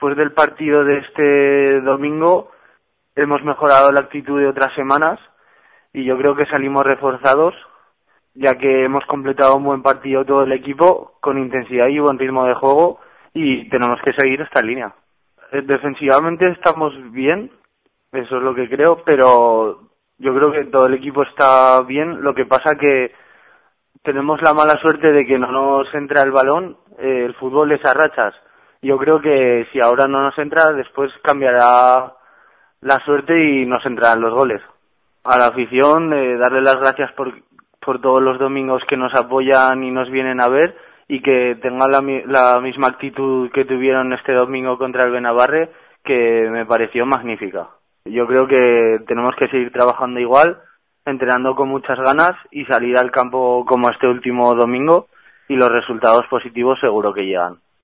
después del partido de este domingo hemos mejorado la actitud de otras semanas y yo creo que salimos reforzados, ya que hemos completado un buen partido todo el equipo con intensidad y buen ritmo de juego y tenemos que seguir esta línea. Defensivamente estamos bien, eso es lo que creo, pero yo creo que todo el equipo está bien. Lo que pasa que tenemos la mala suerte de que no nos entra el balón. El fútbol es a rachas. Yo creo que si ahora no nos entra, después cambiará la suerte y nos entrarán los goles. A la afición, darle las gracias por todos los domingos que nos apoyan y nos vienen a ver, y que tengan la misma actitud que tuvieron este domingo contra el Benabarre, que me pareció magnífica. Yo creo que tenemos que seguir trabajando igual, entrenando con muchas ganas y salir al campo como este último domingo, y los resultados positivos seguro que llegan.